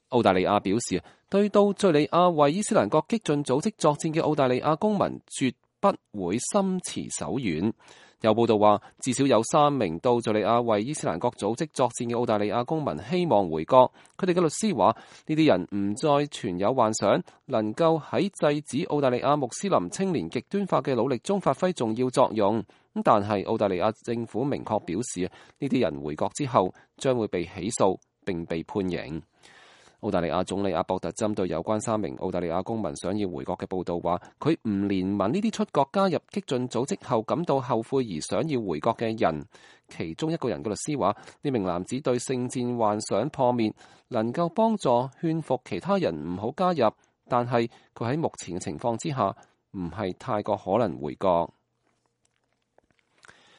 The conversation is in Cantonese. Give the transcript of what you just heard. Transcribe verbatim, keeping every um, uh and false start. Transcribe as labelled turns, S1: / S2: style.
S1: 澳大利亞表示，對到敘利亞為伊斯蘭國激進組織作戰嘅澳大利亞公民絕不會心慈手軟。有報道話，至少有三名到敘利亞為伊斯蘭國組織作戰嘅澳大利亞公民希望回國。佢哋嘅律師話，呢啲人唔再存有幻想，能夠喺制止澳大利亞穆斯林青年極端化嘅努力中發揮重要作用。咁但係澳大利亞政府明確表示，呢啲人回國之後將會被起訴並被判刑。澳大利亞總理阿博特針對有關三名澳大利亞公民想要回國嘅報道話，佢唔憐憫呢啲出國加入激進組織後感到後悔而想要回國嘅人。其中一個人嘅律師話，呢名男子對聖戰幻想破滅，能夠幫助勸服其他人唔好加入，但係佢喺目前嘅情況之下唔係太過可能回國。